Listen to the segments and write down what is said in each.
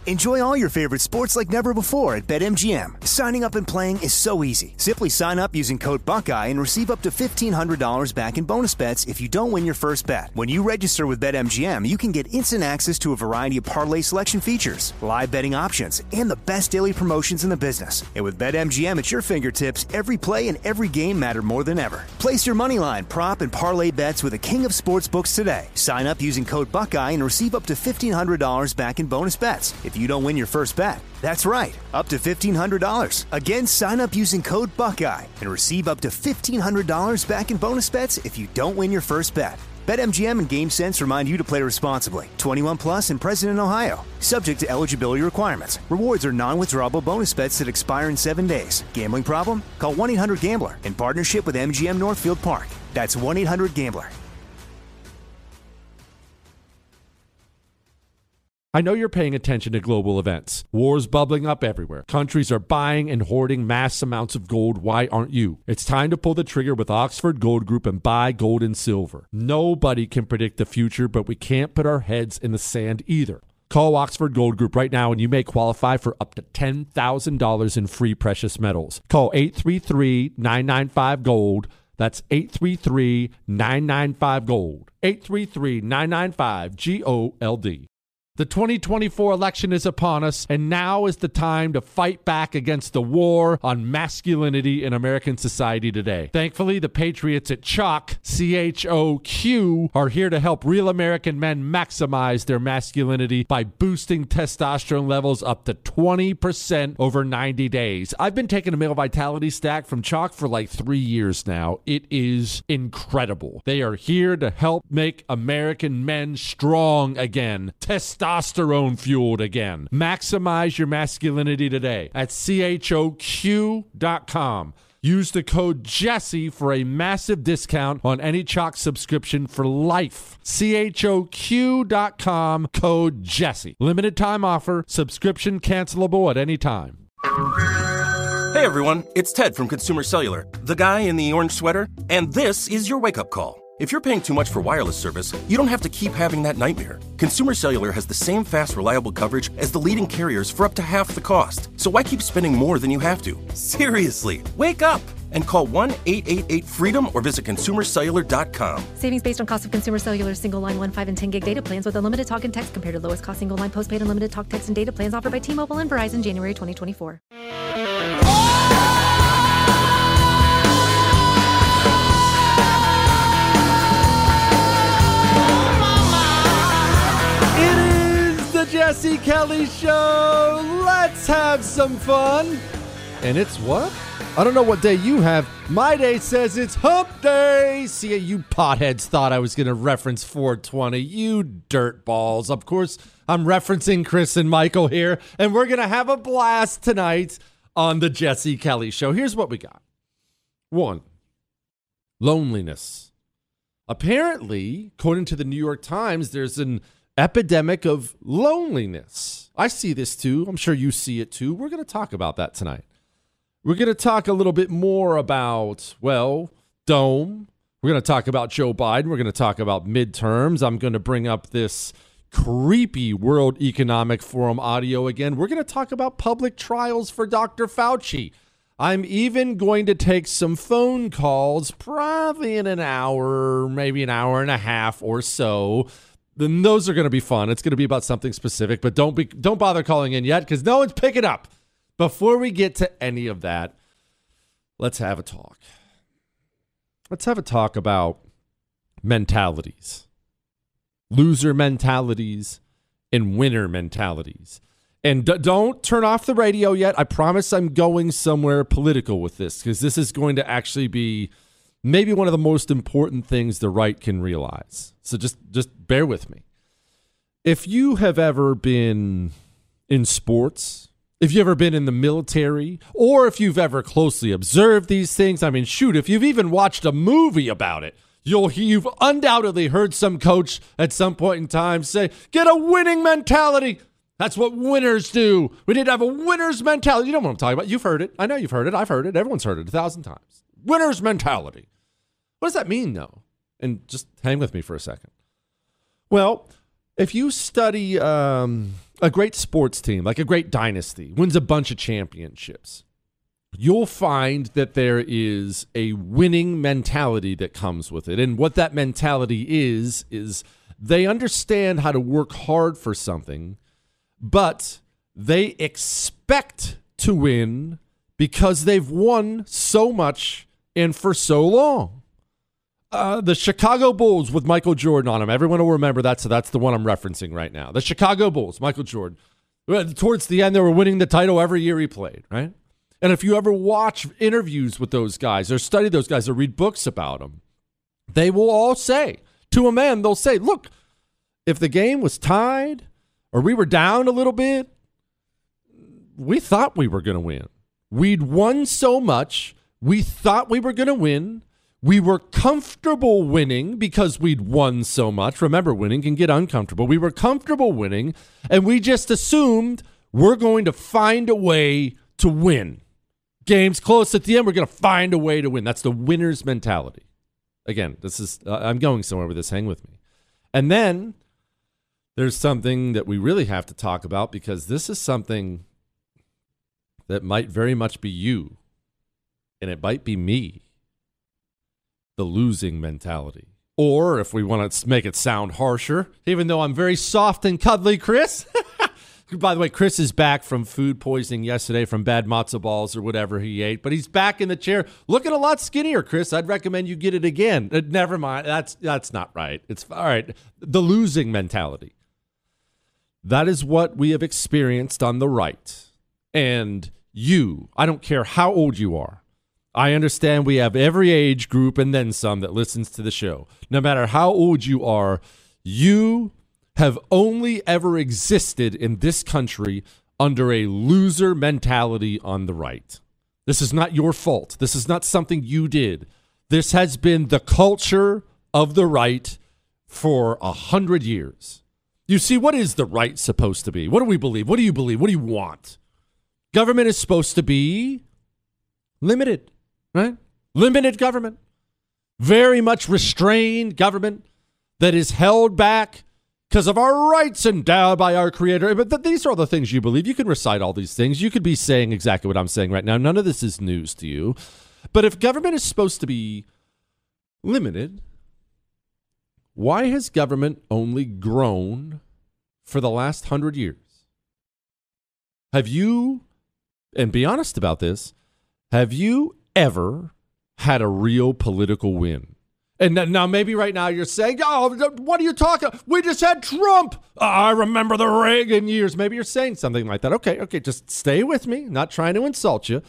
Enjoy all your favorite sports like never before at BetMGM. Signing up and playing is so easy. Simply sign up using code Buckeye and receive up to $1,500 back in bonus bets if you don't win your first bet. When you register with BetMGM, you can get instant access to a variety of parlay selection features, live betting options, and the best daily promotions in the business. And with BetMGM at your fingertips, every play and every game matter more than ever. Place your moneyline, prop, and parlay bets with the king of sportsbooks today. Sign up using code Buckeye and receive up to $1,500 back in bonus bets if you don't win your first bet. That's right, up to $1,500. Again, sign up using code Buckeye and receive up to $1,500 back in bonus bets if you don't win your first bet. BetMGM and GameSense remind you to play responsibly. 21 plus and present in Ohio. Subject to eligibility requirements. Rewards are non-withdrawable bonus bets that expire in 7 days. Gambling problem? Call 1-800-GAMBLER in partnership with MGM Northfield Park. That's 1-800-GAMBLER. I know you're paying attention to global events. Wars bubbling up everywhere. Countries are buying and hoarding mass amounts of gold. Why aren't you? It's time to pull the trigger with Oxford Gold Group and buy gold and silver. Nobody can predict the future, but we can't put our heads in the sand either. Call Oxford Gold Group right now and you may qualify for up to $10,000 in free precious metals. Call 833-995-GOLD. That's 833-995-GOLD. 833-995-GOLD. The 2024 election is upon us, and now is the time to fight back against the war on masculinity in American society today. Thankfully, the patriots at CHOQ, C-H-O-Q, are here to help real American men maximize their masculinity by boosting testosterone levels up to 20% over 90 days. I've been taking a male vitality stack from CHOQ for like 3 years now. It is incredible. They are here to help make American men strong again. Testosterone fueled again. Maximize your masculinity today at CHOQ.com. Use the code Jesse for a massive discount on any CHOQ subscription for life. CHOQ.com, code Jesse. Limited time offer. Subscription cancelable at any time. Hey everyone, it's Ted from Consumer Cellular, the guy in the orange sweater, and this is your wake-up call. If you're paying too much for wireless service, you don't have to keep having that nightmare. Consumer Cellular has the same fast, reliable coverage as the leading carriers for up to half the cost. So why keep spending more than you have to? Seriously, wake up and call 1-888-FREEDOM or visit consumercellular.com. Savings based on cost of Consumer Cellular single line 1, 5, and 10 gig data plans with unlimited talk and text compared to lowest cost single line postpaid unlimited talk, text, and data plans offered by T-Mobile and Verizon January 2024. Jesse Kelly Show. Let's have some fun. And it's what? I don't know what day you have. My day says it's hump day. See, you potheads thought I was going to reference 420. You dirt balls. Of course, I'm referencing Chris and Michael here, and we're going to have a blast tonight on the Jesse Kelly Show. Here's what we got. 1, loneliness. Apparently, according to the New York Times, there's an epidemic of loneliness. I see this too. I'm sure you see it too. We're going to talk about that tonight. We're going to talk a little bit more about, Dome. We're going to talk about Joe Biden. We're going to talk about midterms. I'm going to bring up this creepy World Economic Forum audio again. We're going to talk about public trials for Dr. Fauci. I'm even going to take some phone calls, probably in an hour, maybe an hour and a half or so. Then those are going to be fun. It's going to be about something specific, but don't bother calling in yet because no one's picking up. Before we get to any of that, let's have a talk. Let's have a talk about mentalities, loser mentalities, and winner mentalities. And don't turn off the radio yet. I promise I'm going somewhere political with this because this is going to actually be maybe one of the most important things the right can realize. So just bear with me. If you have ever been in sports, if you've ever been in the military, or if you've ever closely observed these things, I mean, shoot, if you've even watched a movie about it, you've undoubtedly heard some coach at some point in time say, get a winning mentality. That's what winners do. We need to have a winner's mentality. You know what I'm talking about. You've heard it. I know you've heard it. I've heard it. Everyone's heard it 1,000 times. Winner's mentality. What does that mean, though? And just hang with me for a second. Well, if you study a great sports team, like a great dynasty, wins a bunch of championships, you'll find that there is a winning mentality that comes with it. And what that mentality is they understand how to work hard for something, but they expect to win because they've won so much and for so long. The Chicago Bulls with Michael Jordan on them. Everyone will remember that, so that's the one I'm referencing right now. The Chicago Bulls, Michael Jordan. Towards the end, they were winning the title every year he played, right? And if you ever watch interviews with those guys or study those guys or read books about them, they will all say, to a man, they'll say, look, if the game was tied or we were down a little bit, we thought we were going to win. We'd won so much, we thought we were going to win. We were comfortable winning because we'd won so much. Remember, winning can get uncomfortable. We were comfortable winning, and we just assumed we're going to find a way to win. Game's close at the end, we're going to find a way to win. That's the winner's mentality. Again, this is I'm going somewhere with this. Hang with me. And then there's something that we really have to talk about because this is something that might very much be you, and it might be me. The losing mentality. Or if we want to make it sound harsher, even though I'm very soft and cuddly, Chris. By the way, Chris is back from food poisoning yesterday from bad matzo balls or whatever he ate, but he's back in the chair looking a lot skinnier, Chris. I'd recommend you get it again. Never mind. That's not right. It's all right. The losing mentality. That is what we have experienced on the right. And you, I don't care how old you are. I understand we have every age group and then some that listens to the show. No matter how old you are, you have only ever existed in this country under a loser mentality on the right. This is not your fault. This is not something you did. This has been the culture of the right for 100 years. You see, what is the right supposed to be? What do we believe? What do you believe? What do you want? Government is supposed to be limited. Right? Limited government. Very much restrained government that is held back because of our rights endowed by our Creator. But these are all the things you believe. You can recite all these things. You could be saying exactly what I'm saying right now. None of this is news to you. But if government is supposed to be limited, why has government only grown for the last 100 years? Have you, and be honest about this, have you ever had a real political win? And now maybe right now you're saying, oh, what are you talking? We just had Trump. I remember the Reagan years. Maybe you're saying something like that. Okay, just stay with me. Not trying to insult you.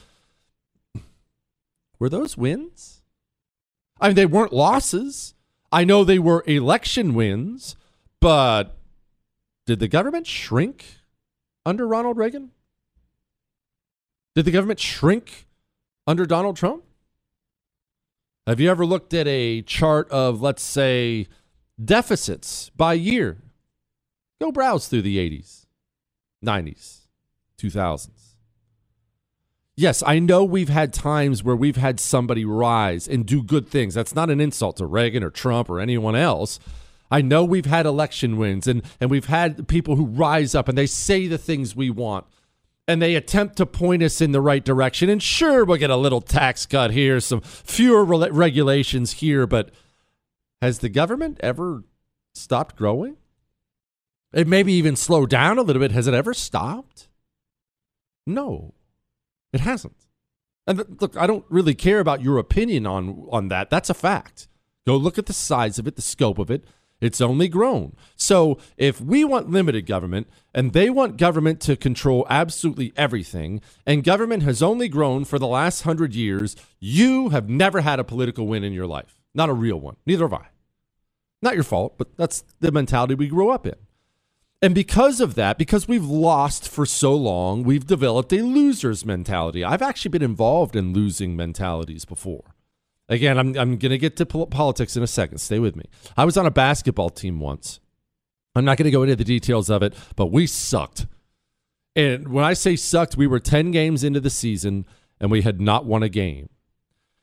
Were those wins? I mean, they weren't losses. I know they were election wins, but did the government shrink under Ronald Reagan? Did the government shrink under Donald Trump? Have you ever looked at a chart of, let's say, deficits by year? Go browse through the 80s, 90s, 2000s. Yes, I know we've had times where we've had somebody rise and do good things. That's not an insult to Reagan or Trump or anyone else. I know we've had election wins and we've had people who rise up and they say the things we want. And they attempt to point us in the right direction. And sure, we'll get a little tax cut here, some fewer regulations here. But has the government ever stopped growing? It maybe even slowed down a little bit. Has it ever stopped? No, it hasn't. And look, I don't really care about your opinion on that. That's a fact. Go look at the size of it, the scope of it. It's only grown. So if we want limited government and they want government to control absolutely everything, and government has only grown for the last 100 years, you have never had a political win in your life. Not a real one. Neither have I. Not your fault, but that's the mentality we grew up in. And because of that, because we've lost for so long, we've developed a loser's mentality. I've actually been involved in losing mentalities before. Again, I'm going to get to politics in a second. Stay with me. I was on a basketball team once. I'm not going to go into the details of it, but we sucked. And when I say sucked, we were 10 games into the season, and we had not won a game.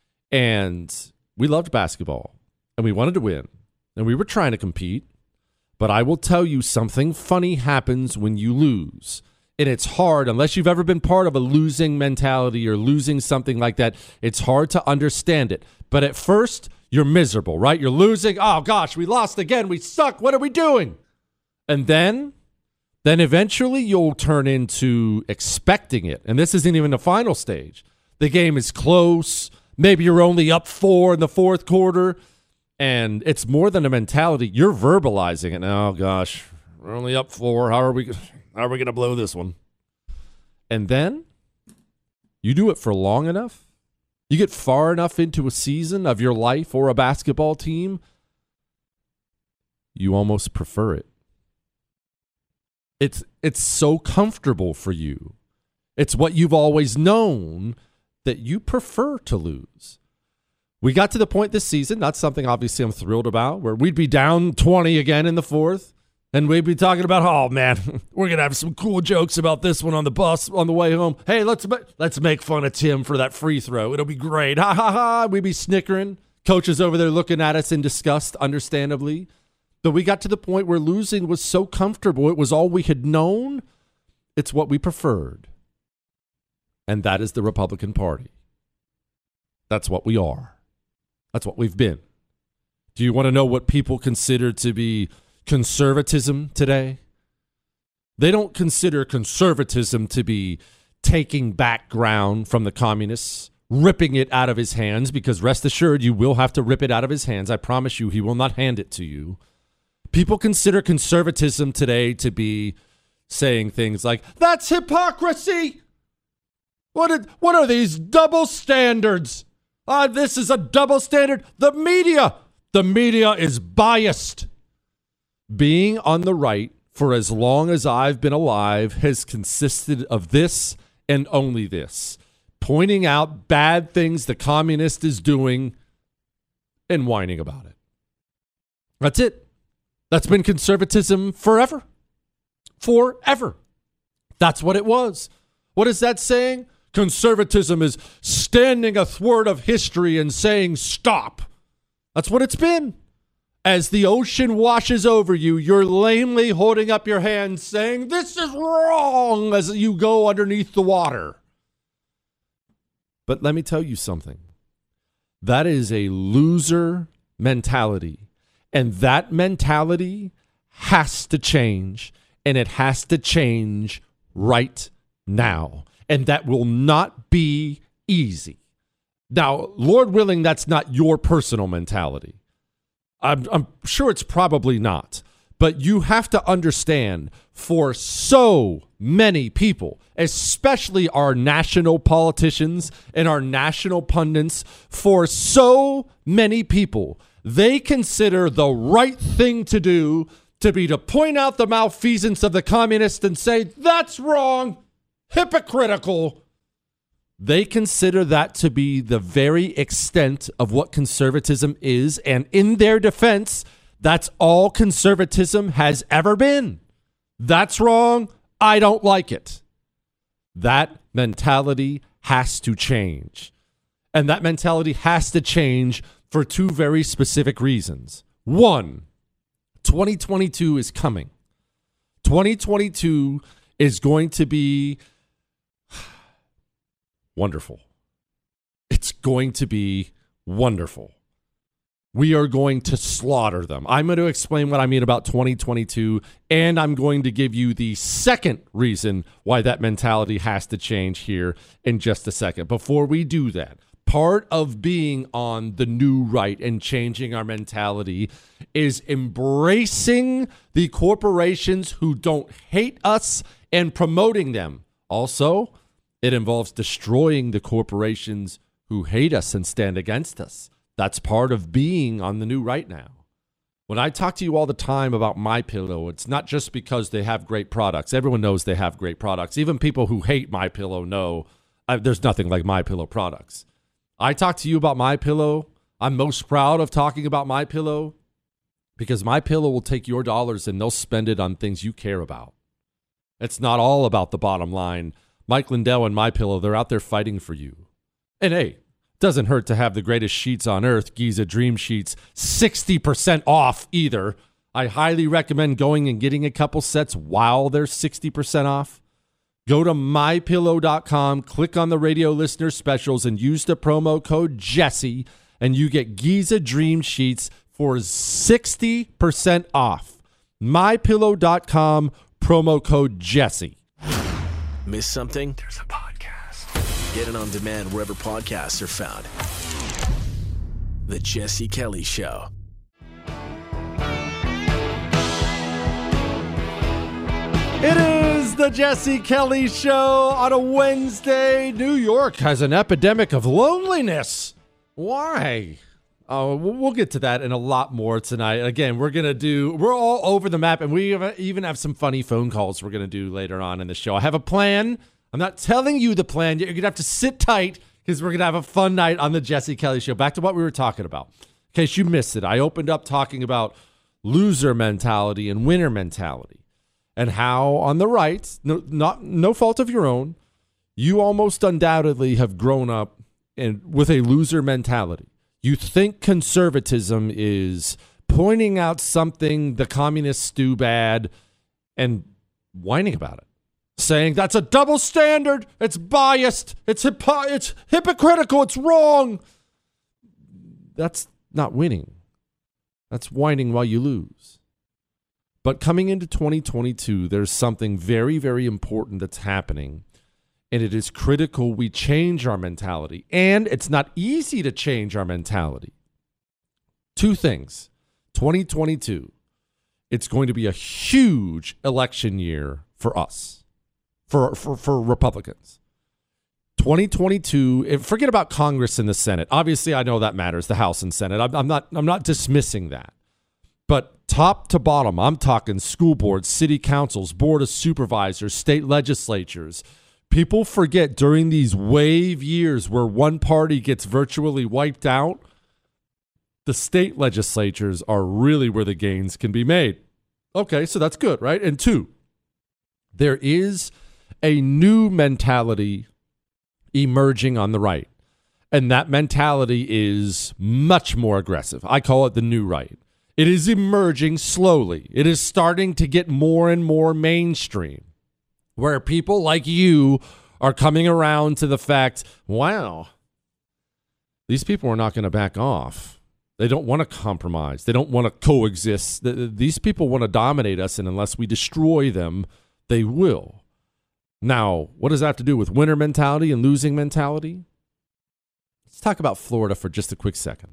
And we loved basketball, and we wanted to win, and we were trying to compete. But I will tell you, something funny happens when you lose. And it's hard, unless you've ever been part of a losing mentality or losing something like that, it's hard to understand it. But at first, you're miserable, right? You're losing. Oh, gosh, we lost again. We suck. What are we doing? And then eventually you'll turn into expecting it. And this isn't even the final stage. The game is close. Maybe you're only up 4 in the fourth quarter. And it's more than a mentality. You're verbalizing it. Oh, gosh, we're only up 4. How are we going to blow this one? And then you do it for long enough. You get far enough into a season of your life or a basketball team, you almost prefer it. It's so comfortable for you. It's what you've always known that you prefer to lose. We got to the point this season, not something obviously I'm thrilled about, where we'd be down 20 again in the fourth, and we'd be talking about, oh, man, we're going to have some cool jokes about this one on the bus on the way home. Hey, let's make fun of Tim for that free throw. It'll be great. Ha, ha, ha. We'd be snickering. Coaches over there looking at us in disgust, understandably. But we got to the point where losing was so comfortable. It was all we had known. It's what we preferred. And that is the Republican Party. That's what we are. That's what we've been. Do you want to know what people consider to be conservatism today? They don't consider conservatism to be taking back ground from the communists, ripping it out of his hands, because rest assured, you will have to rip it out of his hands. I promise you, he will not hand it to you. People consider conservatism today to be saying things like, that's hypocrisy. What are these double standards? This is a double standard. The media is biased. Being on the right for as long as I've been alive has consisted of this and only this. Pointing out bad things the communist is doing and whining about it. That's it. That's been conservatism forever. Forever. That's what it was. What is that saying? Conservatism is standing athwart of history and saying stop. That's what it's been. As the ocean washes over you, you're lamely holding up your hands saying, this is wrong, as you go underneath the water. But let me tell you something. That is a loser mentality. And that mentality has to change. And it has to change right now. And that will not be easy. Now, Lord willing, that's not your personal mentality. I'm sure it's probably not. But you have to understand, for so many people, especially our national politicians and our national pundits, for so many people, they consider the right thing to do to be to point out the malfeasance of the communists and say, that's wrong, hypocritical. They consider that to be the very extent of what conservatism is. And in their defense, that's all conservatism has ever been. That's wrong. I don't like it. That mentality has to change. And that mentality has to change for two very specific reasons. One, 2022 is coming. 2022 is going to be wonderful. It's going to be wonderful. We are going to slaughter them. I'm going to explain what I mean about 2022, and I'm going to give you the second reason why that mentality has to change here in just a second. Before we do that, part of being on the new right and changing our mentality is embracing the corporations who don't hate us and promoting them. Also, it involves destroying the corporations who hate us and stand against us. That's part of being on the new right now. When I talk to you all the time about MyPillow, it's not just because they have great products. Everyone knows they have great products. Even people who hate MyPillow know there's nothing like MyPillow products. I talk to you about MyPillow. I'm most proud of talking about MyPillow because MyPillow will take your dollars and they'll spend it on things you care about. It's not all about the bottom line. Mike Lindell and MyPillow, they're out there fighting for you. And hey, doesn't hurt to have the greatest sheets on earth, Giza Dream Sheets, 60% off either. I highly recommend going and getting a couple sets while they're 60% off. Go to mypillow.com, click on the radio listener specials, and use the promo code Jesse, and you get Giza Dream Sheets for 60% off. mypillow.com, promo code Jesse. Miss something? There's a podcast. Get it on demand wherever podcasts are found. The Jesse Kelly Show. It is the Jesse Kelly Show on a Wednesday. New York has an epidemic of loneliness. Why? Oh, we'll get to that and a lot more tonight. Again, we're all over the map, and we even have some funny phone calls we're going to do later on in the show. I have a plan. I'm not telling you the plan. You're going to have to sit tight because we're going to have a fun night on the Jesse Kelly Show. Back to what we were talking about. In case you missed it, I opened up talking about loser mentality and winner mentality. And how on the right, no fault of your own, you almost undoubtedly have grown up with a loser mentality. You think conservatism is pointing out something the communists do bad and whining about it. Saying that's a double standard, it's biased, it's hypocritical, it's wrong. That's not winning. That's whining while you lose. But coming into 2022, there's something very, very important that's happening, and it is critical we change our mentality. And it's not easy to change our mentality. Two things. 2022, it's going to be a huge election year for us, for Republicans. 2022, forget about Congress and the Senate. Obviously, I know that matters, the House and Senate. I'm not dismissing that. But top to bottom, I'm talking school boards, city councils, board of supervisors, state legislatures. People forget during these wave years where one party gets virtually wiped out, the state legislatures are really where the gains can be made. Okay, so that's good, right? And two, there is a new mentality emerging on the right. And that mentality is much more aggressive. I call it the new right. It is emerging slowly. It is starting to get more and more mainstream, where people like you are coming around to the fact, wow, these people are not going to back off. They don't want to compromise. They don't want to coexist. These people want to dominate us, and unless we destroy them, they will. Now, what does that have to do with winner mentality and losing mentality? Let's talk about Florida for just a quick second.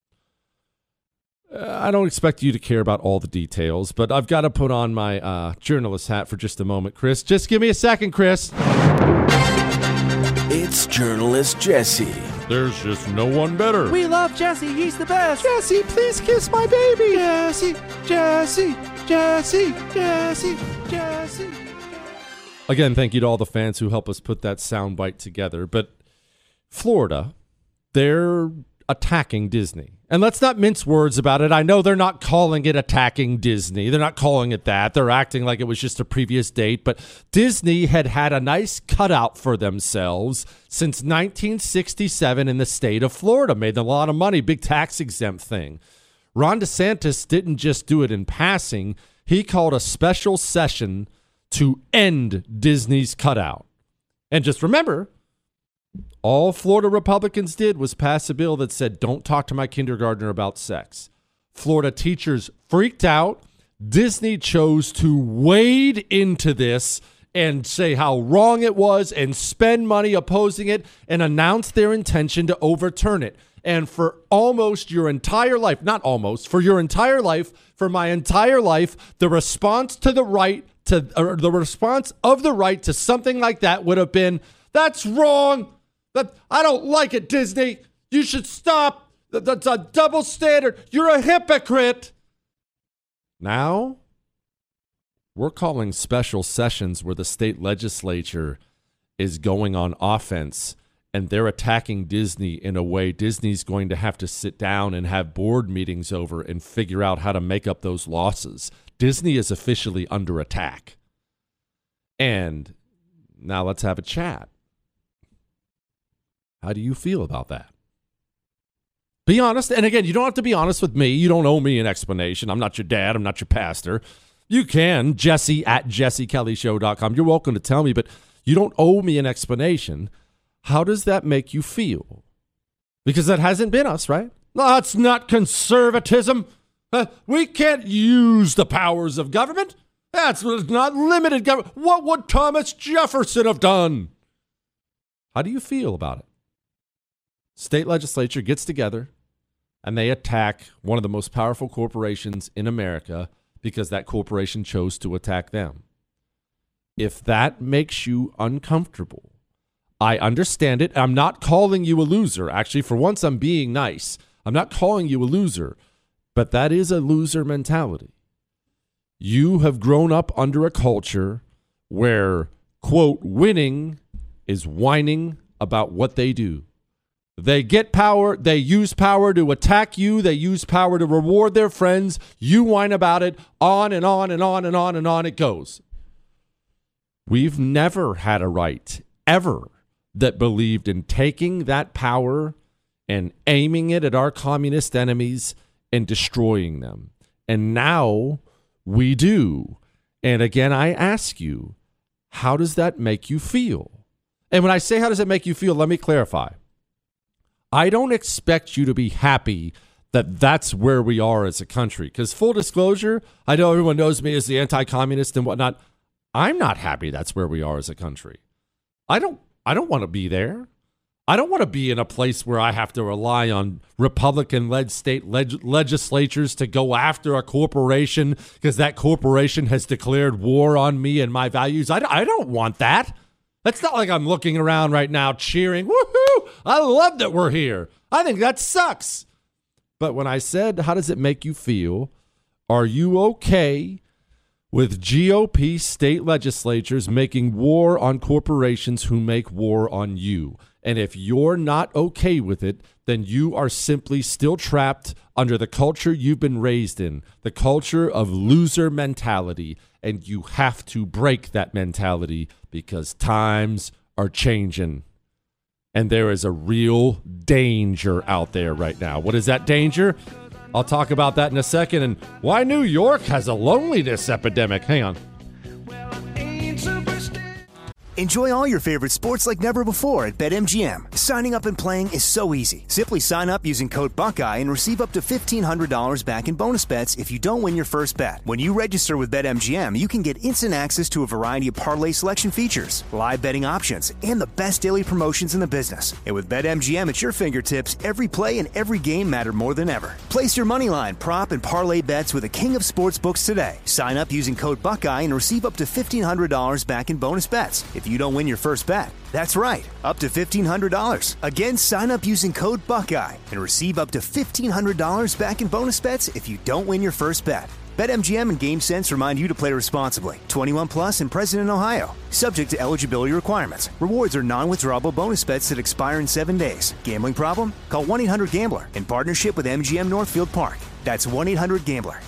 I don't expect you to care about all the details, but I've got to put on my journalist hat for just a moment, Chris. Just give me a second, Chris. It's journalist Jesse. There's just no one better. We love Jesse. He's the best. Jesse, please kiss my baby. Jesse, Jesse, Jesse, Jesse, Jesse. Again, thank you to all the fans who help us put that soundbite together. But Florida, they're attacking Disney. And let's not mince words about it. I know they're not calling it attacking Disney. They're not calling it that. They're acting like it was just a previous date. But Disney had a nice cutout for themselves since 1967 in the state of Florida. Made them a lot of money. Big tax exempt thing. Ron DeSantis didn't just do it in passing. He called a special session to end Disney's cutout. And just remember, all Florida Republicans did was pass a bill that said, don't talk to my kindergartner about sex. Florida teachers freaked out. Disney chose to wade into this and say how wrong it was and spend money opposing it and announce their intention to overturn it. And for almost your entire life, not almost, for your entire life, for my entire life, the response to the right, the response of the right to something like that would have been, that's wrong. I don't like it, Disney. You should stop. That's a double standard. You're a hypocrite. Now, we're calling special sessions where the state legislature is going on offense and they're attacking Disney in a way Disney's going to have to sit down and have board meetings over and figure out how to make up those losses. Disney is officially under attack. And now let's have a chat. How do you feel about that? Be honest. And again, you don't have to be honest with me. You don't owe me an explanation. I'm not your dad. I'm not your pastor. You can, Jesse at jessekellyshow.com. You're welcome to tell me, but you don't owe me an explanation. How does that make you feel? Because that hasn't been us, right? That's not conservatism. We can't use the powers of government. That's not limited government. What would Thomas Jefferson have done? How do you feel about it? State legislature gets together and they attack one of the most powerful corporations in America because that corporation chose to attack them. If that makes you uncomfortable, I understand it. I'm not calling you a loser. Actually, for once, I'm being nice. I'm not calling you a loser, but that is a loser mentality. You have grown up under a culture where, quote, winning is whining about what they do. They get power. They use power to attack you. They use power to reward their friends. You whine about it. On and on and on and on and on it goes. We've never had a right, ever, that believed in taking that power and aiming it at our communist enemies and destroying them. And now we do. And again, I ask you, how does that make you feel? And when I say how does it make you feel, let me clarify. I don't expect you to be happy that that's where we are as a country. Because full disclosure, I know everyone knows me as the anti-communist and whatnot. I'm not happy that's where we are as a country. I don't want to be there. I don't want to be in a place where I have to rely on Republican-led state legislatures to go after a corporation because that corporation has declared war on me and my values. I don't want that. That's not like I'm looking around right now cheering, woohoo, I love that we're here. I think that sucks. But when I said, how does it make you feel? Are you okay with GOP state legislatures making war on corporations who make war on you? And if you're not okay with it, then you are simply still trapped under the culture you've been raised in, the culture of loser mentality. And you have to break that mentality because times are changing. And there is a real danger out there right now. What is that danger? I'll talk about that in a second. And why New York has a loneliness epidemic. Hang on. Enjoy all your favorite sports like never before at BetMGM. Signing up and playing is so easy. Simply sign up using code Buckeye and receive up to $1,500 back in bonus bets if you don't win your first bet. When you register with BetMGM, you can get instant access to a variety of parlay selection features, live betting options, and the best daily promotions in the business. And with BetMGM at your fingertips, every play and every game matter more than ever. Place your moneyline, prop, and parlay bets with the king of sportsbooks today. Sign up using code Buckeye and receive up to $1,500 back in bonus bets if you don't win your first bet. That's right, up to $1,500. Again, sign up using code Buckeye and receive up to $1,500 back in bonus bets if you don't win your first bet. BetMGM and GameSense remind you to play responsibly. 21 plus and present in Ohio. Subject to eligibility requirements. Rewards are non-withdrawable bonus bets that expire in 7 days. Gambling problem? Call 1-800-GAMBLER in partnership with MGM Northfield Park. That's 1-800-GAMBLER.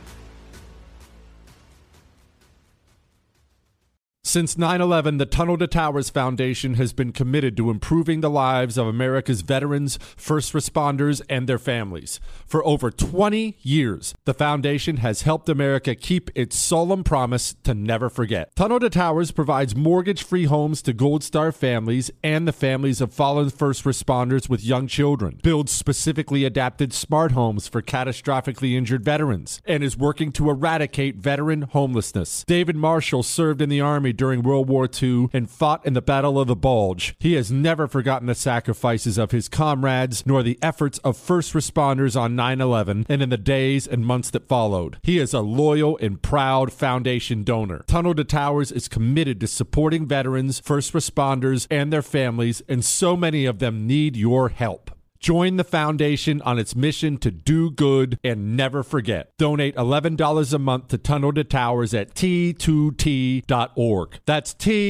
Since 9/11, the Tunnel to Towers Foundation has been committed to improving the lives of America's veterans, first responders, and their families. For over 20 years, the foundation has helped America keep its solemn promise to never forget. Tunnel to Towers provides mortgage-free homes to Gold Star families and the families of fallen first responders with young children, builds specifically adapted smart homes for catastrophically injured veterans, and is working to eradicate veteran homelessness. David Marshall served in the Army during World War II and fought in the Battle of the Bulge. He has never forgotten the sacrifices of his comrades nor the efforts of first responders on 9/11 and in the days and months that followed. He is a loyal and proud foundation donor. Tunnel to Towers is committed to supporting veterans, first responders, and their families, and so many of them need your help. Join the foundation on its mission to do good and never forget. Donate $11 a month to Tunnel to Towers at T2T.org. That's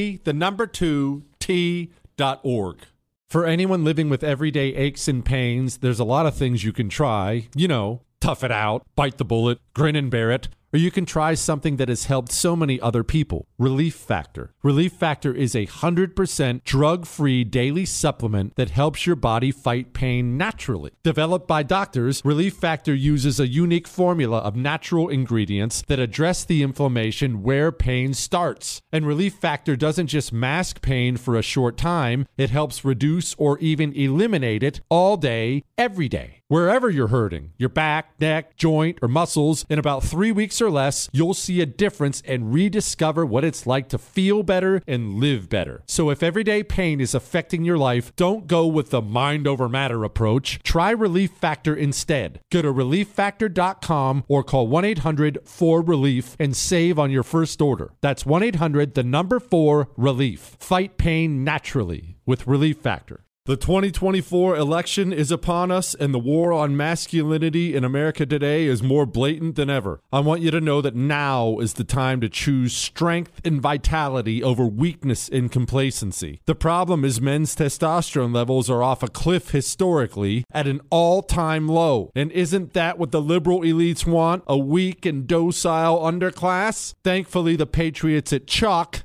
T2T.org. For anyone living with everyday aches and pains, there's a lot of things you can try. You know, tough it out, bite the bullet, grin and bear it. or you can try something that has helped so many other people, Relief Factor. Relief Factor is a 100% drug-free daily supplement that helps your body fight pain naturally. Developed by doctors, Relief Factor uses a unique formula of natural ingredients that address the inflammation where pain starts. And Relief Factor doesn't just mask pain for a short time, it helps reduce or even eliminate it all day, every day. Wherever you're hurting, your back, neck, joint, or muscles, in about 3 weeks or less, you'll see a difference and rediscover what it's like to feel better and live better. So if everyday pain is affecting your life, don't go with the mind over matter approach. Try Relief Factor instead. Go to relieffactor.com or call 1-800-4RELIEF and save on your first order. That's 1-800-4RELIEF. Fight pain naturally with Relief Factor. The 2024 election is upon us, and the war on masculinity in America today is more blatant than ever. I want you to know that now is the time to choose strength and vitality over weakness and complacency. The problem is men's testosterone levels are off a cliff historically at an all-time low. And isn't that what the liberal elites want? A weak and docile underclass? Thankfully, the patriots at CHOQ,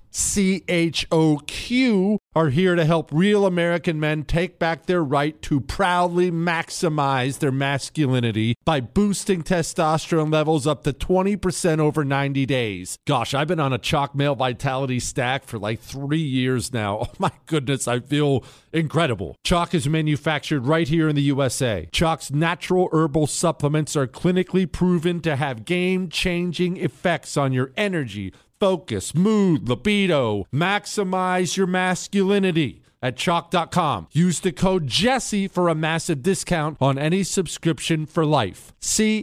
CHOQ, are here to help real American men take back their right to proudly maximize their masculinity by boosting testosterone levels up to 20% over 90 days. Gosh, I've been on a CHOQ male vitality stack for like 3 years now. Oh my goodness, I feel incredible. CHOQ is manufactured right here in the USA. CHOQ's natural herbal supplements are clinically proven to have game-changing effects on your energy, focus, mood, libido. Maximize your masculinity at CHOQ.com. Use the code Jesse for a massive discount on any subscription for life.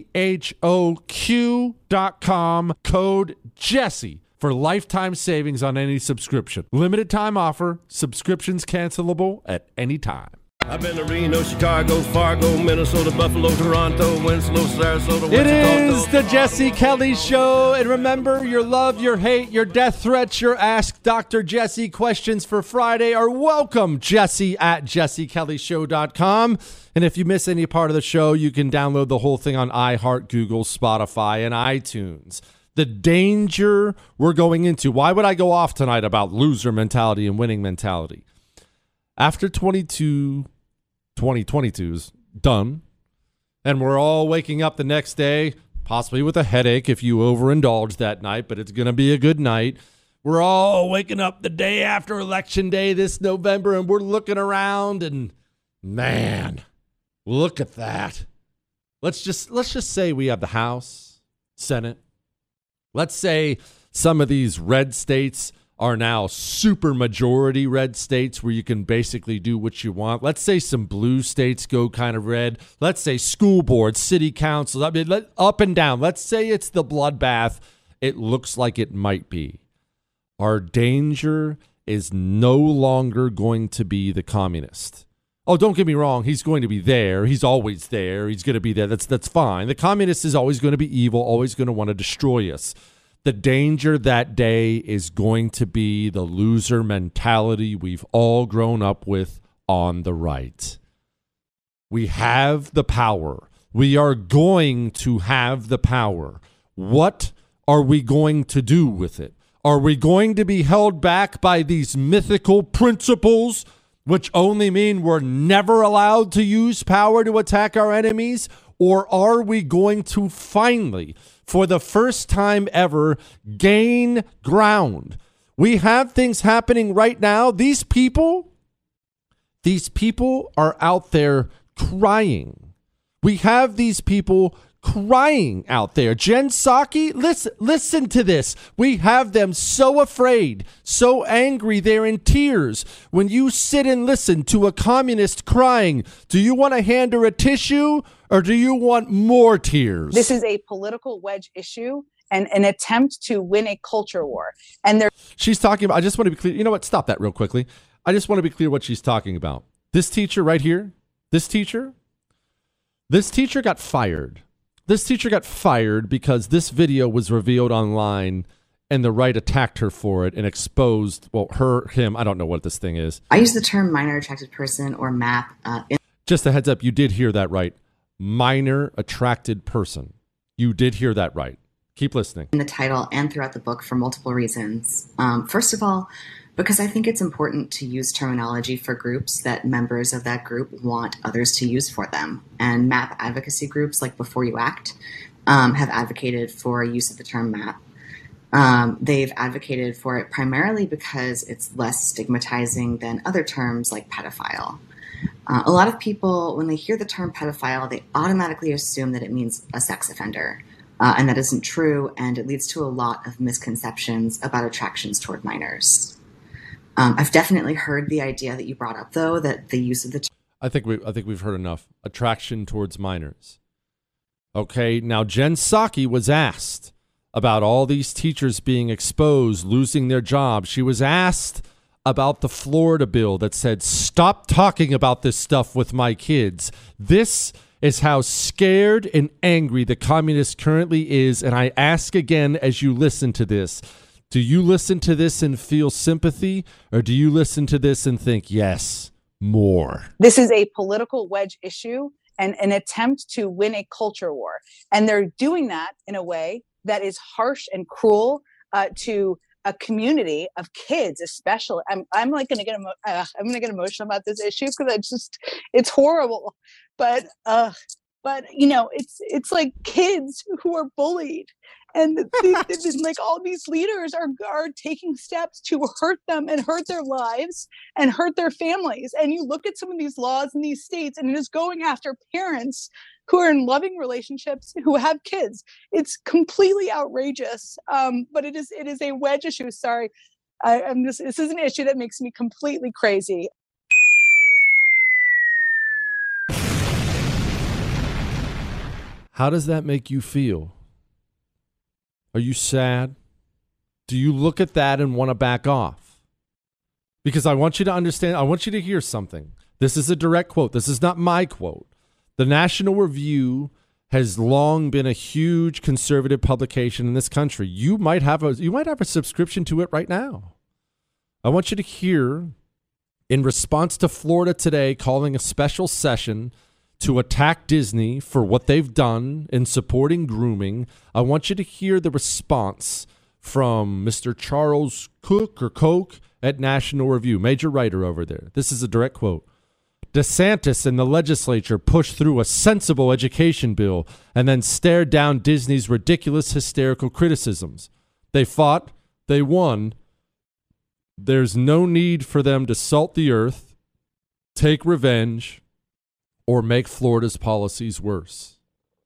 CHOQ.com, code Jesse for lifetime savings on any subscription. Limited time offer. Subscriptions cancelable at any time. I've been to Reno, Chicago, Fargo, Minnesota, Buffalo, Toronto, Winslow, Sarasota, It is the Jesse Kelly Show. And remember, your love, your hate, your death threats, your Ask Dr. Jesse questions for Friday are welcome. Jesse at jessekellyshow.com. And if you miss any part of the show, you can download the whole thing on iHeart, Google, Spotify, and iTunes. The danger we're going into. Why would I go off tonight about loser mentality and winning mentality? After 2022 is done, and we're all waking up the next day, possibly with a headache if you overindulge that night, but it's going to be a good night. We're all waking up the day after Election Day this November, and we're looking around, and man, look at that. Let's just say we have the House, Senate. Let's say some of these red states are now super majority red states where you can basically do what you want. Let's say some blue states go kind of red. Let's say school boards, city councils, I mean, up and down. Let's say it's the bloodbath. It looks like it might be. Our danger is no longer going to be the communist. Oh, don't get me wrong. He's going to be there. He's always there. He's going to be there. That's fine. The communist is always going to be evil, always going to want to destroy us. The danger that day is going to be the loser mentality we've all grown up with on the right. We have the power. We are going to have the power. What are we going to do with it? Are we going to be held back by these mythical principles, which only mean we're never allowed to use power to attack our enemies? Or are we going to finally, for the first time ever, gain ground? We have things happening right now. These people are out there crying. We have these people crying out there. Jen Psaki, listen to this. We have them so afraid, so angry, they're in tears. When you sit and listen to a communist crying, do you want to hand her a tissue or do you want more tears? This is a political wedge issue and an attempt to win a culture war. And she's talking about, I just want to be clear. You know what? Stop that real quickly. I just want to be clear what she's talking about. This teacher right here, this teacher got fired. This teacher got fired because this video was revealed online and the right attacked her for it and exposed, him, I don't know what this thing is. I use the term minor attracted person or MAP. Just a heads up, you did hear that right. Minor attracted person. You did hear that right. Keep listening. In the title and throughout the book for multiple reasons. First of all, because I think it's important to use terminology for groups that members of that group want others to use for them. And MAP advocacy groups like Before You Act have advocated for use of the term MAP. They've advocated for it primarily because it's less stigmatizing than other terms like pedophile. A lot of people, when they hear the term pedophile, they automatically assume that it means a sex offender. And that isn't true, and it leads to a lot of misconceptions about attractions toward minors. I've definitely heard the idea that you brought up, though, that the use of the I think we've heard enough. Attraction towards minors. Okay, now Jen Psaki was asked about all these teachers being exposed, losing their jobs. She was asked about the Florida bill that said, stop talking about this stuff with my kids. This is how scared and angry the communist currently is. And I ask again as you listen to this, do you listen to this and feel sympathy, or do you listen to this and think, yes, more? This is a political wedge issue and an attempt to win a culture war. And they're doing that in a way that is harsh and cruel to a community of kids, especially. I'm like going to get emotional about this issue because it's horrible. But you know, it's like kids who are bullied, and like all these leaders are taking steps to hurt them and hurt their lives and hurt their families. And you look at some of these laws in these states, and it is going after parents who are in loving relationships who have kids. It's completely outrageous. But it is a wedge issue. Sorry, this is an issue that makes me completely crazy. How does that make you feel? Are you sad? Do you look at that and want to back off? Because I want you to understand, I want you to hear something. This is a direct quote. This is not my quote. The National Review has long been a huge conservative publication in this country. You might have a subscription to it right now. I want you to hear, in response to Florida Today calling a special session to attack Disney for what they've done in supporting grooming, I want you to hear the response from Mr. Charles Koch at National Review, major writer over there. This is a direct quote. DeSantis and the legislature pushed through a sensible education bill and then stared down Disney's ridiculous, hysterical criticisms. They fought, they won. There's no need for them to salt the earth, take revenge, or make Florida's policies worse.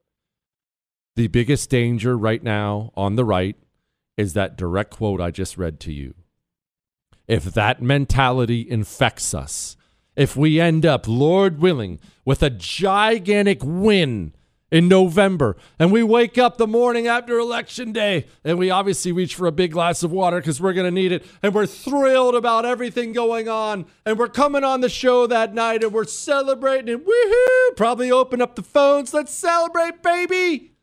The biggest danger right now on the right is that direct quote I just read to you. If that mentality infects us, if we end up, Lord willing, with a gigantic win in November, and we wake up the morning after Election Day, and we obviously reach for a big glass of water because we're going to need it, and we're thrilled about everything going on, and we're coming on the show that night, and we're celebrating, and woohoo, probably open up the phones, let's celebrate, baby!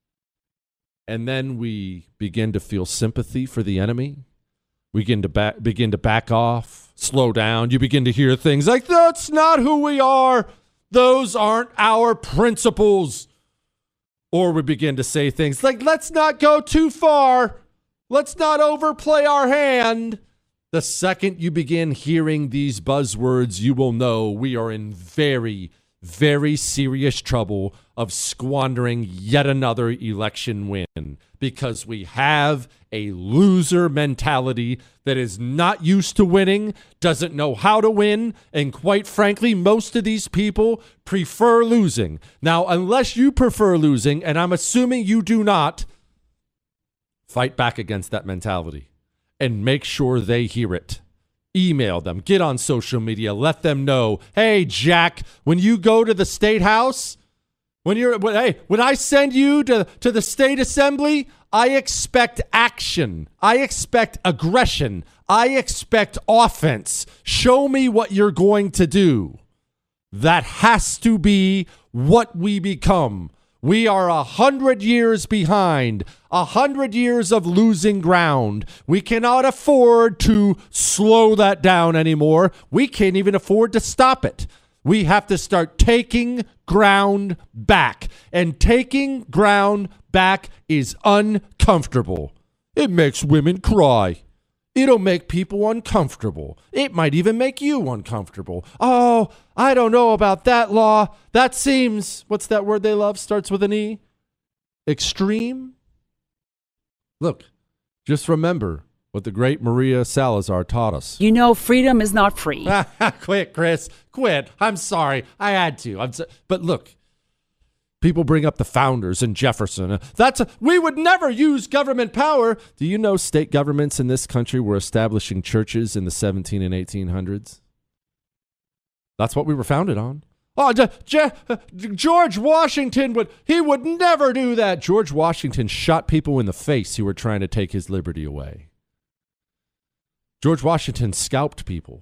And then we begin to feel sympathy for the enemy. We begin to back off, slow down. You begin to hear things like, that's not who we are. Those aren't our principles. Or we begin to say things like, let's not go too far. Let's not overplay our hand. The second you begin hearing these buzzwords, you will know we are in very, very serious trouble of squandering yet another election win, because we have a loser mentality that is not used to winning, doesn't know how to win, and quite frankly, most of these people prefer losing. Now, unless you prefer losing, and I'm assuming you do not, fight back against that mentality and make sure they hear it. Email them, get on social media, let them know, hey, Jack, when you go to the State House, when I send you to the State Assembly, I expect action. I expect aggression. I expect offense. Show me what you're going to do. That has to be what we become. We are 100 years behind, 100 years of losing ground. We cannot afford to slow that down anymore. We can't even afford to stop it. We have to start taking ground back. And taking ground back is uncomfortable. It makes women cry. It'll make people uncomfortable. It might even make you uncomfortable. Oh, I don't know about that law. That seems, what's that word they love? Starts with an E. Extreme. Look, just remember what the great Maria Salazar taught us. You know, freedom is not free. Quit, Chris. Quit. I'm sorry. I had to. But look, people bring up the founders and Jefferson. We would never use government power. Do you know state governments in this country were establishing churches in the 17 and 1800s? That's what we were founded on. Oh, George Washington would never do that. George Washington shot people in the face who were trying to take his liberty away. George Washington scalped people.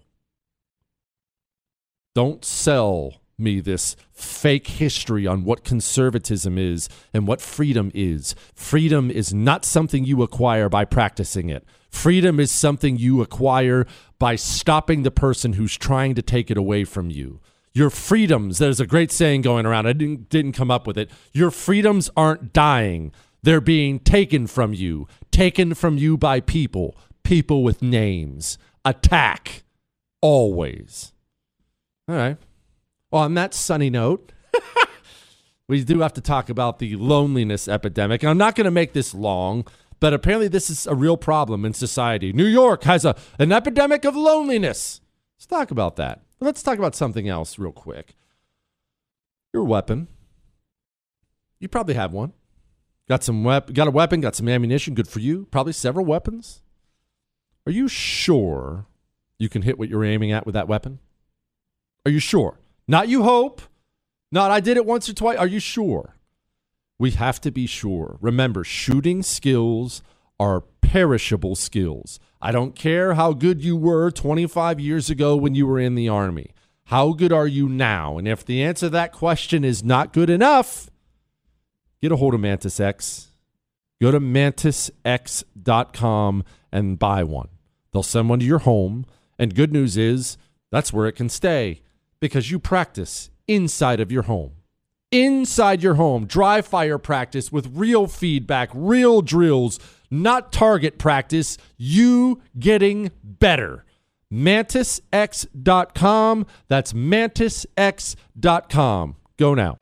Don't sell me this fake history on what conservatism is and what freedom is. Freedom is not something you acquire by practicing it. Freedom is something you acquire by stopping the person who's trying to take it away from you. Your freedoms, there's a great saying going around. I didn't come up with it. Your freedoms aren't dying. They're being taken from you by people with names. Attack. Always. All right. Well, on that sunny note, we do have to talk about the loneliness epidemic. And I'm not going to make this long, but apparently this is a real problem in society. New York has an epidemic of loneliness. Let's talk about that. Let's talk about something else real quick. Your weapon. You probably have one. Got a weapon, got some ammunition, good for you. Probably several weapons. Are you sure you can hit what you're aiming at with that weapon? Are you sure? Not you hope. Not I did it once or twice. Are you sure? We have to be sure. Remember, shooting skills are perishable skills. I don't care how good you were 25 years ago when you were in the Army. How good are you now? And if the answer to that question is not good enough, get a hold of Mantis X. Go to mantisx.com and buy one. They'll send one to your home. And good news is that's where it can stay because you practice inside of your home. Inside your home, dry fire practice with real feedback, real drills, not target practice, you getting better. MantisX.com. That's MantisX.com. Go now.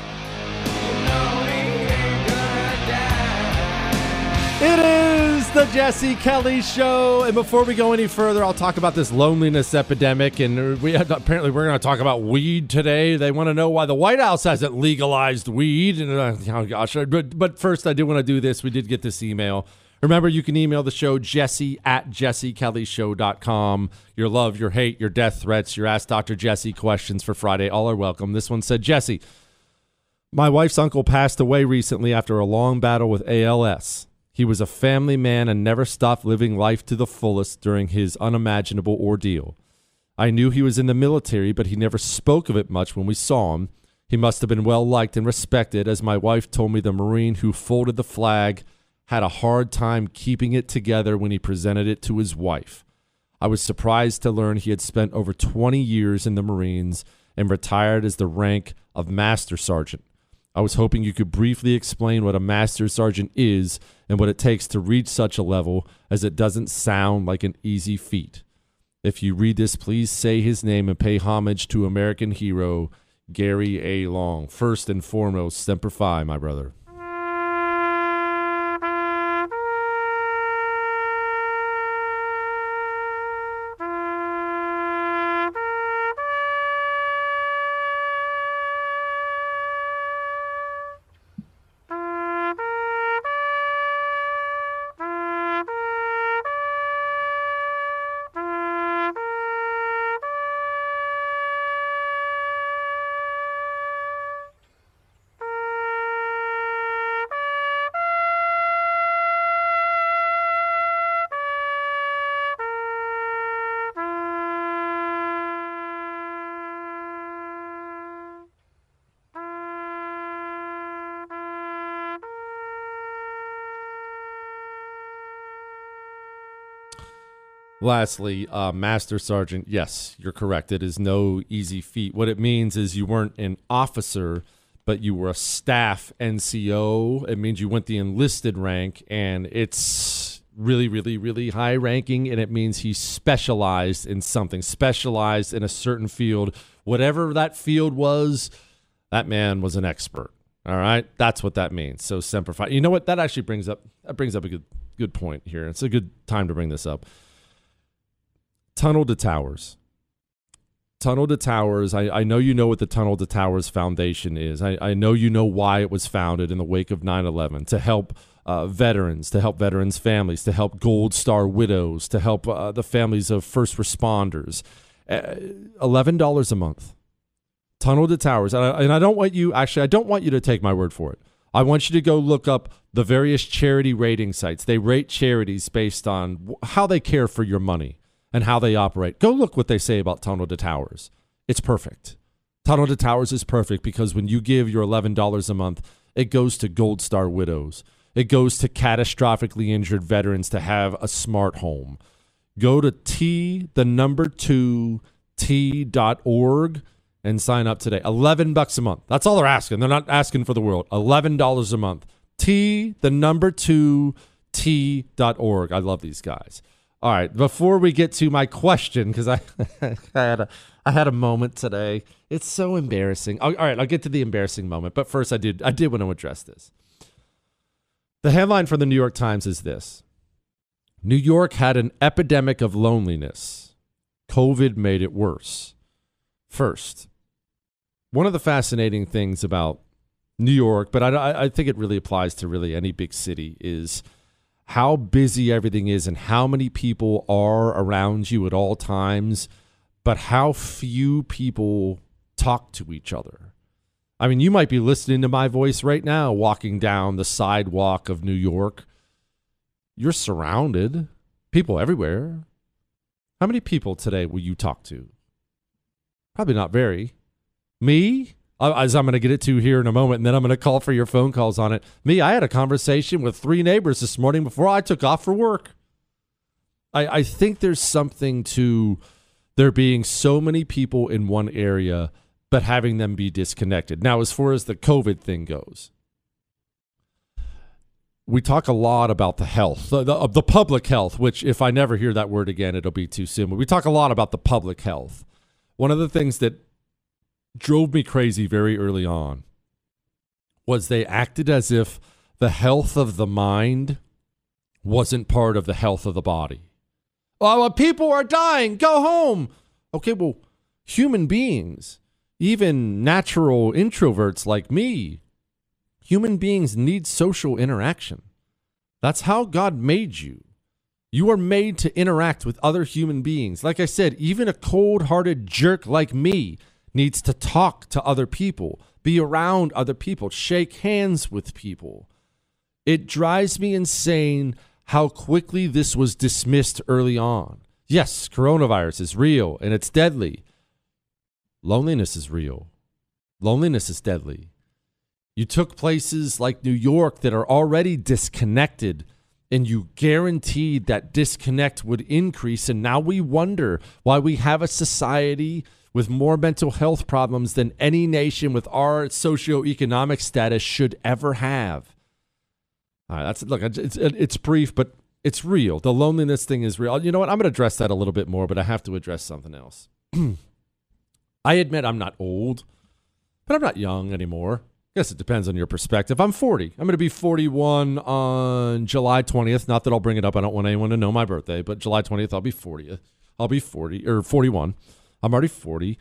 It is the Jesse Kelly Show. And before we go any further, I'll talk about this loneliness epidemic. And apparently we're going to talk about weed today. They want to know why the White House hasn't legalized weed. And oh gosh, but first I do want to do this. We did get this email. Remember, you can email the show, jesse@jessekellyshow.com. Your love, your hate, your death threats, your Ask Dr. Jesse questions for Friday, all are welcome. This one said, Jesse, my wife's uncle passed away recently after a long battle with ALS. He was a family man and never stopped living life to the fullest during his unimaginable ordeal. I knew he was in the military, but he never spoke of it much when we saw him. He must have been well liked and respected, as my wife told me the Marine who folded the flag had a hard time keeping it together when he presented it to his wife. I was surprised to learn he had spent over 20 years in the Marines and retired as the rank of Master Sergeant. I was hoping you could briefly explain what a Master Sergeant is and what it takes to reach such a level, as it doesn't sound like an easy feat. If you read this, please say his name and pay homage to American hero Gary A. Long. First and foremost, Semper Fi, my brother. Lastly, Master Sergeant, yes, you're correct. It is no easy feat. What it means is you weren't an officer, but you were a staff NCO. It means you went the enlisted rank, and it's really, really, really high ranking, and it means he specialized in something, specialized in a certain field. Whatever that field was, that man was an expert. All right? That's what that means. So Semper Fi. You know what? That actually brings up a good point here. It's a good time to bring this up. Tunnel to Towers. Tunnel to Towers. I know you know what the Tunnel to Towers Foundation is. I know you know why it was founded in the wake of 9/11, to help veterans, to help veterans' families, to help Gold Star widows, to help the families of first responders. $11 a month. Tunnel to Towers. And I don't want you to take my word for it. I want you to go look up the various charity rating sites. They rate charities based on how they care for your money and how they operate. Go look what they say about Tunnel to Towers. It's perfect. Tunnel to Towers is perfect because when you give your $11 a month, it goes to Gold Star widows. It goes to catastrophically injured veterans to have a smart home. Go to T2T.org and sign up today. $11 a month. That's all they're asking. They're not asking for the world. $11 a month. T2T.org. I love these guys. All right, before we get to my question, because I had a moment today. It's so embarrassing. All right, I'll get to the embarrassing moment. But first, I did want to address this. The headline from the New York Times is this: New York had an epidemic of loneliness. COVID made it worse. First, one of the fascinating things about New York, but I think it really applies to really any big city, is how busy everything is and how many people are around you at all times, but how few people talk to each other. I mean, you might be listening to my voice right now, walking down the sidewalk of New York. You're surrounded. People everywhere. How many people today will you talk to? Probably not very. Me? As I'm going to get it to here in a moment, and then I'm going to call for your phone calls on it. Me, I had a conversation with 3 neighbors this morning before I took off for work. I think there's something to there being so many people in one area, but having them be disconnected. Now, as far as the COVID thing goes, we talk a lot about the health, the public health, which if I never hear that word again, it'll be too soon. But we talk a lot about the public health. One of the things that drove me crazy very early on was they acted as if the health of the mind wasn't part of the health of the body. Oh, well, people are dying. Go home. Okay, well, human beings, even natural introverts like me, human beings need social interaction. That's how God made you. You are made to interact with other human beings. Like I said, even a cold-hearted jerk like me needs to talk to other people, be around other people, shake hands with people. It drives me insane how quickly this was dismissed early on. Yes, coronavirus is real and it's deadly. Loneliness is real. Loneliness is deadly. You took places like New York that are already disconnected, and you guaranteed that disconnect would increase, and now we wonder why we have a society with more mental health problems than any nation with our socioeconomic status should ever have. All right, it's brief, but it's real. The loneliness thing is real. You know what? I'm going to address that a little bit more, but I have to address something else. I admit I'm not old, but I'm not young anymore. I guess it depends on your perspective. I'm 40. I'm going to be 41 on July 20th. Not that I'll bring it up. I don't want anyone to know my birthday, but July 20th, I'll be 40. I'll be 40 or 41. I'm already 40.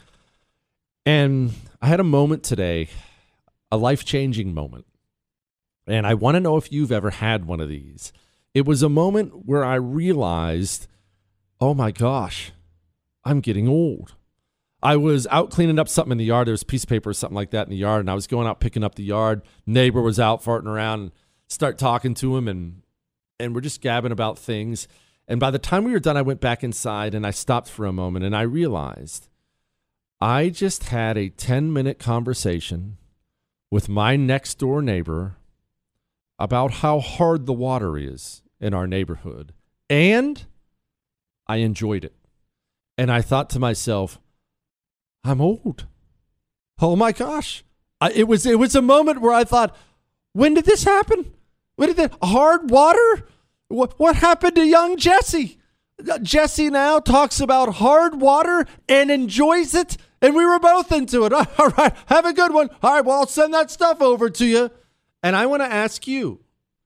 And I had a moment today, a life-changing moment. And I want to know if you've ever had one of these. It was a moment where I realized, oh my gosh, I'm getting old. I was out cleaning up something in the yard. There was a piece of paper or something like that in the yard, and I was going out picking up the yard. Neighbor was out farting around, and start talking to him, and we're just gabbing about things. And by the time we were done, I went back inside, and I stopped for a moment, and I realized I just had a 10-minute conversation with my next-door neighbor about how hard the water is in our neighborhood, and I enjoyed it. And I thought to myself, I'm old. Oh my gosh, It was a moment where I thought, when did this happen? When did that hard water? What happened to young Jesse? Jesse now talks about hard water and enjoys it, and we were both into it. All right, have a good one. All right, well, I'll send that stuff over to you. And I want to ask you,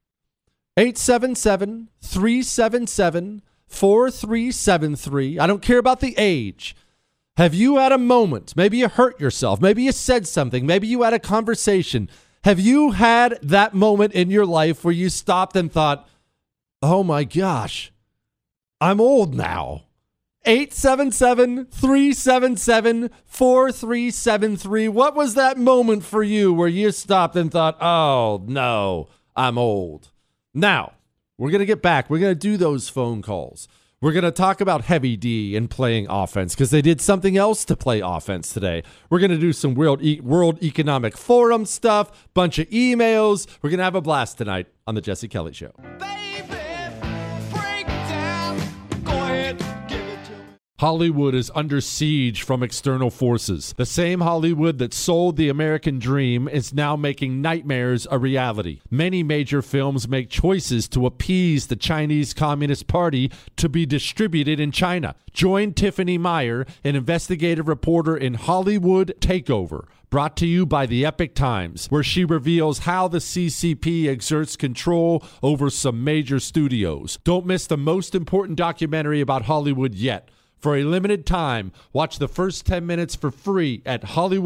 877-377-4373. I don't care about the age. Have you had a moment? Maybe you hurt yourself. Maybe you said something. Maybe you had a conversation. Have you had that moment in your life where you stopped and thought, oh my gosh, I'm old now? 877-377-4373. What was that moment for you where you stopped and thought, oh no, I'm old? Now, we're going to get back. We're going to do those phone calls. We're going to talk about Heavy D and playing offense because they did something else to play offense today. We're going to do some World Economic Forum stuff, bunch of emails. We're going to have a blast tonight on The Jesse Kelly Show. Hollywood is under siege from external forces. The same Hollywood that sold the American dream is now making nightmares a reality. Many major films make choices to appease the Chinese Communist Party to be distributed in China. Join Tiffany Meyer, an investigative reporter in Hollywood Takeover, brought to you by the Epic Times, where she reveals how the CCP exerts control over some major studios. Don't miss the most important documentary about Hollywood yet. For a limited time, watch the first 10 minutes for free at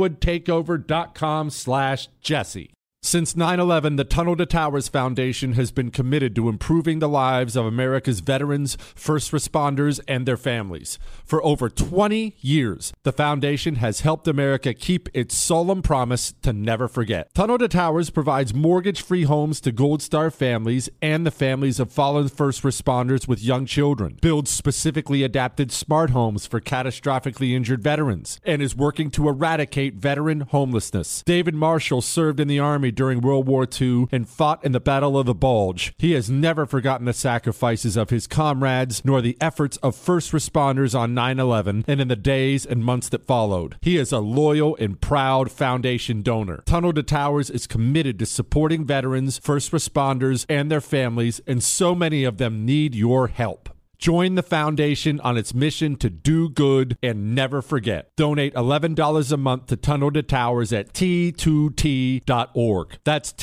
hollywoodtakeover.com/Jesse. Since 9/11, the Tunnel to Towers Foundation has been committed to improving the lives of America's veterans, first responders, and their families. For over 20 years, the foundation has helped America keep its solemn promise to never forget. Tunnel to Towers provides mortgage-free homes to Gold Star families and the families of fallen first responders with young children, builds specifically adapted smart homes for catastrophically injured veterans, and is working to eradicate veteran homelessness. David Marshall served in the Army during World War II and fought in the Battle of the Bulge. He has never forgotten the sacrifices of his comrades nor the efforts of first responders on 9/11 and in the days and months that followed. He is a loyal and proud foundation donor. Tunnel to Towers is committed to supporting veterans, first responders, and their families, and so many of them need your help. Join the foundation on its mission to do good and never forget. Donate $11 a month to Tunnel to Towers at T2T.org. That's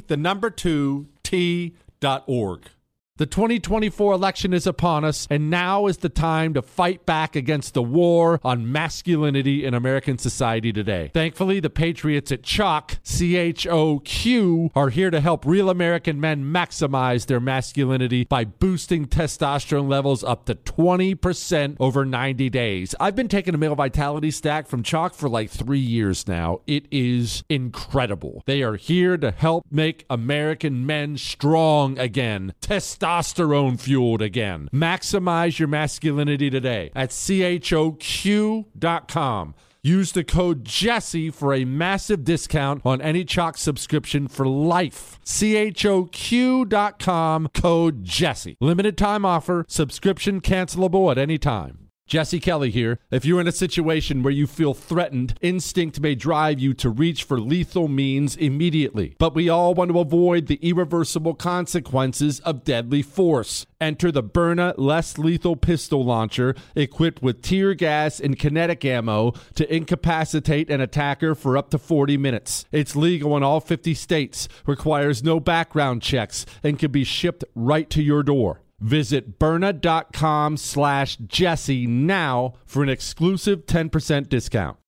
T2T.org. The 2024 election is upon us, and now is the time to fight back against the war on masculinity in American society today. Thankfully, the patriots at CHOQ, C-H-O-Q, are here to help real American men maximize their masculinity by boosting testosterone levels up to 20% over 90 days. I've been taking a male vitality stack from CHOQ for like 3 years now. It is incredible. They are here to help make American men strong again. Testosterone fueled again. Maximize your masculinity today at CHOQ.com. Use the code Jesse for a massive discount on any CHOQ subscription for life. CHOQ.com, code Jesse. Limited time offer. Subscription cancelable at any time. Jesse Kelly here. If you're in a situation where you feel threatened, instinct may drive you to reach for lethal means immediately. But we all want to avoid the irreversible consequences of deadly force. Enter the Byrna Less Lethal Pistol Launcher, equipped with tear gas and kinetic ammo to incapacitate an attacker for up to 40 minutes. It's legal in all 50 states, requires no background checks, and can be shipped right to your door. Visit Byrna.com/Jesse now for an exclusive 10% discount.